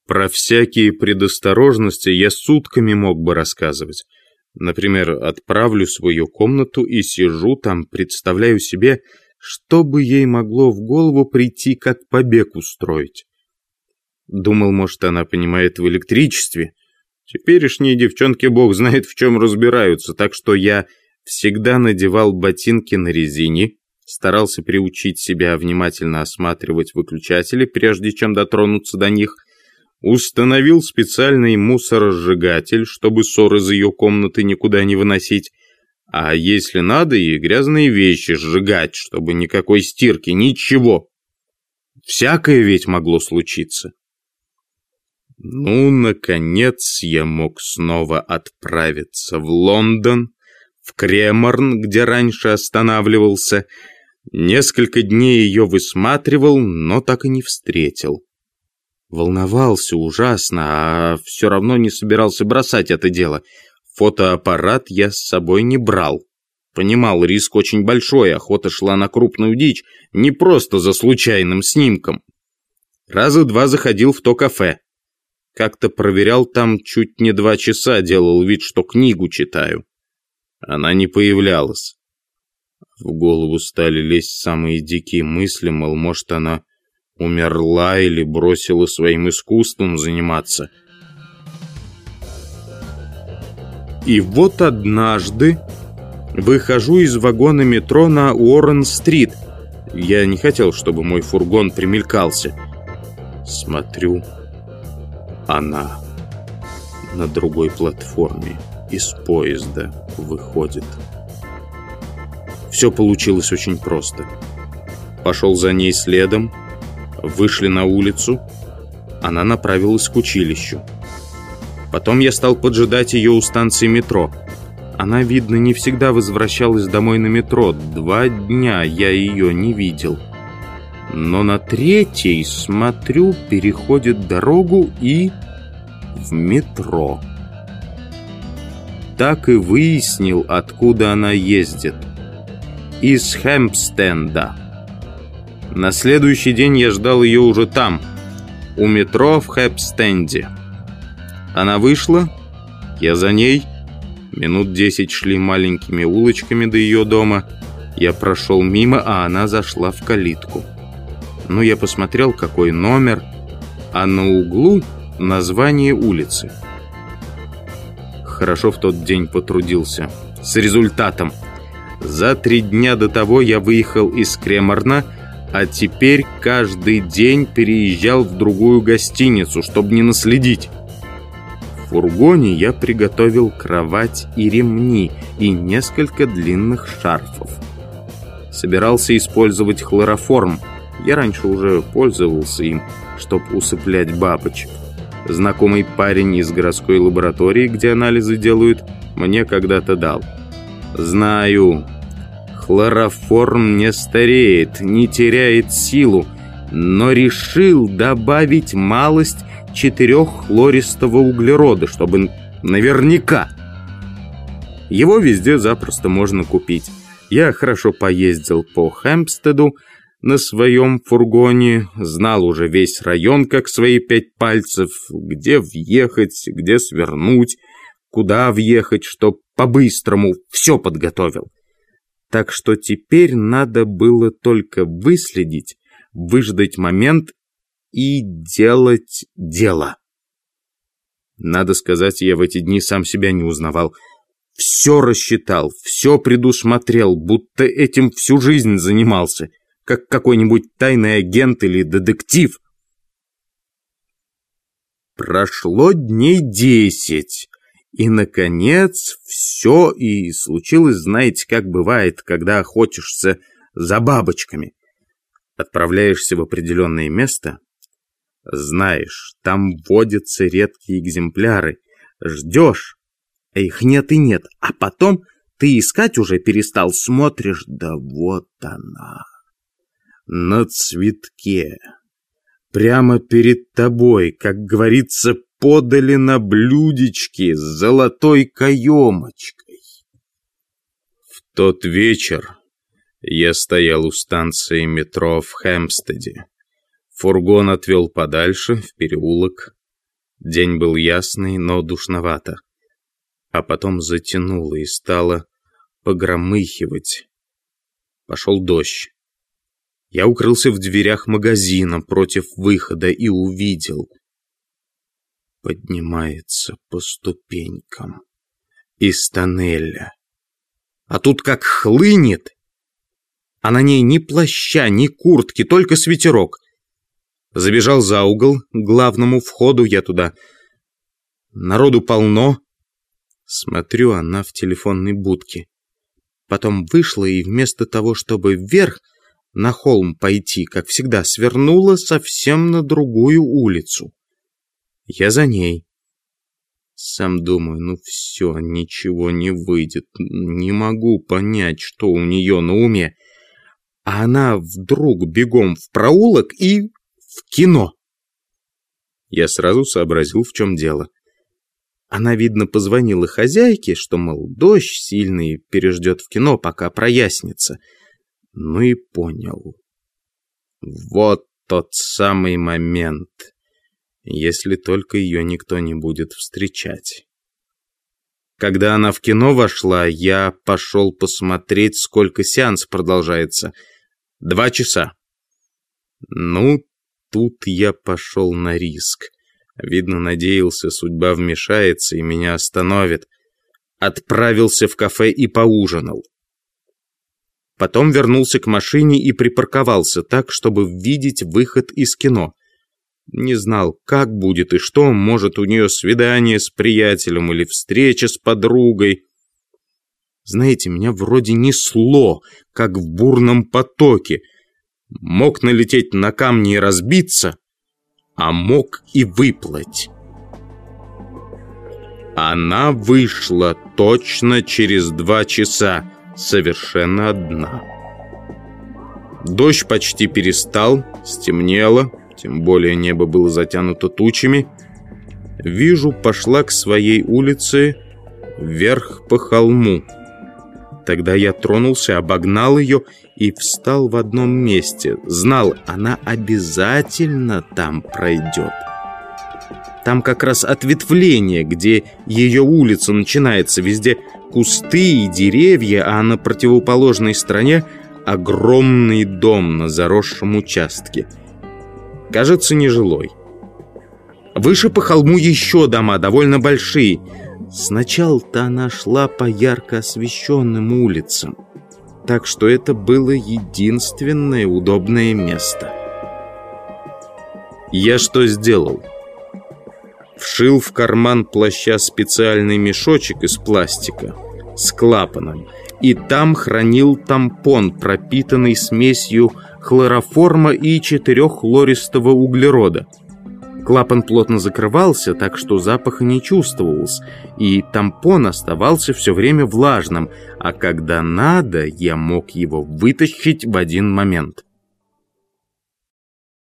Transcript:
Про всякие предосторожности я сутками мог бы рассказывать. Например, отправлю в свою комнату и сижу там, представляю себе, что бы ей могло в голову прийти, как побег устроить. Думал, может, она понимает в электричестве. Теперешние девчонки бог знает в чем разбираются, так что я всегда надевал ботинки на резине, старался приучить себя внимательно осматривать выключатели, прежде чем дотронуться до них, установил специальный мусоросжигатель, чтобы ссор из ее комнаты никуда не выносить, а если надо, и грязные вещи сжигать, чтобы никакой стирки, ничего. Всякое ведь могло случиться. Ну, наконец, я мог снова отправиться в Лондон, в Креморн, где раньше останавливался. Несколько дней ее высматривал, но так и не встретил. Волновался ужасно, а все равно не собирался бросать это дело. Фотоаппарат я с собой не брал. Понимал, риск очень большой, охота шла на крупную дичь, не просто за случайным снимком. Раза два заходил в то кафе. Как-то проверял там чуть не 2 часа, делал вид, что книгу читаю. Она не появлялась. В голову стали лезть самые дикие мысли, мол, может, она умерла или бросила своим искусством заниматься. И вот однажды выхожу из вагона метро на Уоррен-стрит. Я не хотел, чтобы мой фургон примелькался. Смотрю, она на другой платформе из поезда выходит. Все получилось очень просто. Пошел за ней следом, вышли на улицу, она направилась к училищу. Потом я стал поджидать ее у станции метро. Она, видно, не всегда возвращалась домой на метро. 2 дня я ее не видел. Но на 3-й, смотрю, переходит дорогу и в метро. Так и выяснил, откуда она ездит. Из Хэмпстенда. На следующий день я ждал ее уже там, у метро в Хэмпстенде. Она вышла, я за ней. Минут 10 шли маленькими улочками до ее дома. Я прошел мимо, а она зашла в калитку. Ну, я посмотрел, какой номер, а на углу название улицы. Хорошо в тот день потрудился. С результатом. За 3 дня до того я выехал из Креморна, а теперь каждый день переезжал в другую гостиницу, чтобы не наследить. В фургоне я приготовил кровать и ремни, и несколько длинных шарфов. Собирался использовать хлороформ. Я раньше уже пользовался им, чтобы усыплять бабочек. Знакомый парень из городской лаборатории, где анализы делают, мне когда-то дал. Знаю, хлороформ не стареет, не теряет силу, но решил добавить малость 4-хлористого углерода, чтобы наверняка. Его везде запросто можно купить. Я хорошо поездил по Хэмпстеду на своем фургоне, знал уже весь район как свои 5 пальцев, где въехать, где свернуть, куда въехать, чтоб по-быстрому все подготовил. Так что теперь надо было только выследить, выждать момент и делать дело. Надо сказать, я в эти дни сам себя не узнавал. Все рассчитал, все предусмотрел, будто этим всю жизнь занимался, как какой-нибудь тайный агент или детектив. Прошло дней 10, и, наконец, все и случилось, знаете, как бывает, когда охотишься за бабочками. Отправляешься в определенное место, знаешь, там водятся редкие экземпляры, ждешь, а их нет и нет, а потом ты искать уже перестал, смотришь, да вот она, на цветке, прямо перед тобой, как говорится, подали на блюдечке с золотой каемочкой. В тот вечер я стоял у станции метро в Хэмпстеде. Фургон отвел подальше, в переулок. День был ясный, но душновато. А потом затянуло и стало погромыхивать. Пошел дождь. Я укрылся в дверях магазина против выхода и увидел. Поднимается по ступенькам из тоннеля. А тут как хлынет. А на ней ни плаща, ни куртки, только свитерок. Забежал за угол к главному входу, я туда. Народу полно. Смотрю, она в телефонной будке. Потом вышла и вместо того, чтобы вверх на холм пойти, как всегда, свернула совсем на другую улицу. Я за ней. Сам думаю, ну все, ничего не выйдет. Не могу понять, что у нее на уме. А она вдруг бегом в проулок и в кино. Я сразу сообразил, в чем дело. Она, видно, позвонила хозяйке, что, мол, дождь сильный, переждет в кино, пока прояснится. Ну и понял. Вот тот самый момент, если только ее никто не будет встречать. Когда она в кино вошла, я пошел посмотреть, сколько сеанс продолжается. 2 часа. Ну, тут я пошел на риск. Видно, надеялся, судьба вмешается и меня остановит. Отправился в кафе и поужинал. Потом вернулся к машине и припарковался так, чтобы видеть выход из кино. Не знал, как будет и что, может, у нее свидание с приятелем или встреча с подругой. Знаете, меня вроде несло, как в бурном потоке. Мог налететь на камни и разбиться, а мог и выплыть. Она вышла точно через 2 часа, совершенно одна. Дождь почти перестал, стемнело, тем более небо было затянуто тучами. Вижу, пошла к своей улице вверх по холму. Тогда я тронулся, обогнал ее и встал в одном месте. Знал, она обязательно там пройдет. Там как раз ответвление, где ее улица начинается. Везде кусты и деревья, а на противоположной стороне огромный дом на заросшем участке. Кажется, нежилой. Выше по холму еще дома, довольно большие. Сначала-то она шла по ярко освещенным улицам, так что это было единственное удобное место. Я что сделал? Вшил в карман плаща специальный мешочек из пластика с клапаном, и там хранил тампон, пропитанный смесью хлороформа и 4-хлористого углерода. Клапан плотно закрывался, так что запаха не чувствовалось, и тампон оставался все время влажным, а когда надо, я мог его вытащить в один момент.